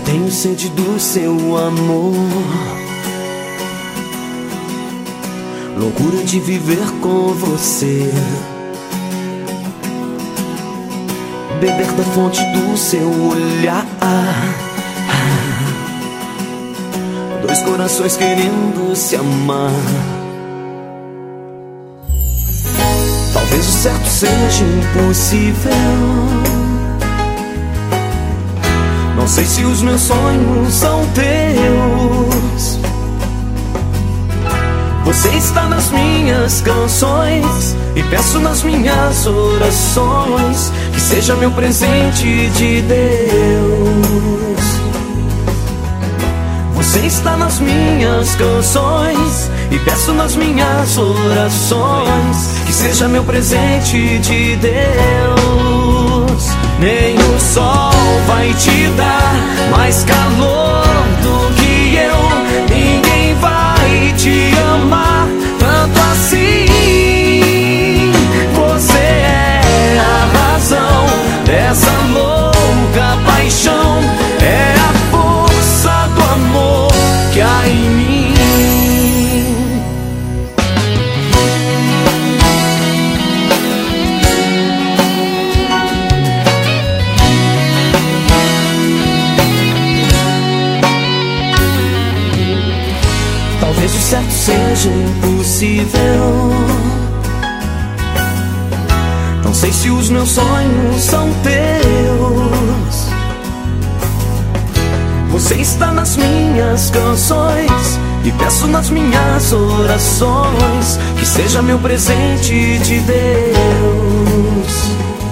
Tenho sede do seu amor, loucura de viver com você, beber da fonte do seu olhar. Dois corações querendo se amar. Talvez o certo seja impossível. Não sei se os meus sonhos são teus. Você está nas minhas canções e peço nas minhas orações que seja meu presente de Deus. Você está nas minhas canções e peço nas minhas orações que seja meu presente de Deus. Nem o sol vai te dar mais calor do que eu. Ninguém vai te amar tanto assim. Você é a razão dessa louca paixão. É a força do amor que há em mim. Talvez o certo seja impossível. Não sei se os meus sonhos são teus. Você está nas minhas canções e peço nas minhas orações que seja meu presente de Deus.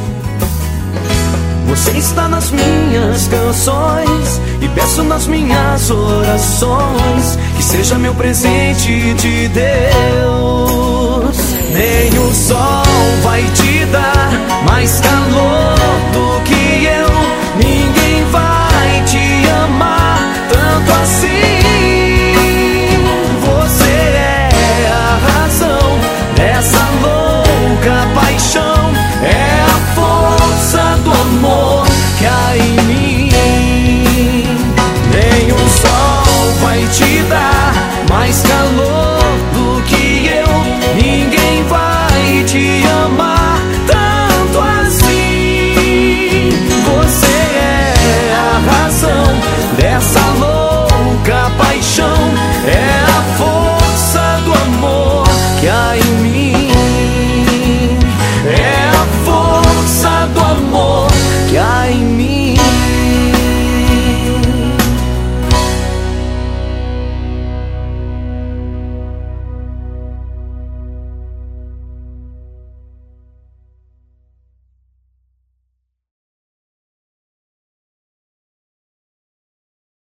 Você está nas minhas canções e peço nas minhas orações que seja meu presente de Deus. Nem o sol vai te dar mais calor do que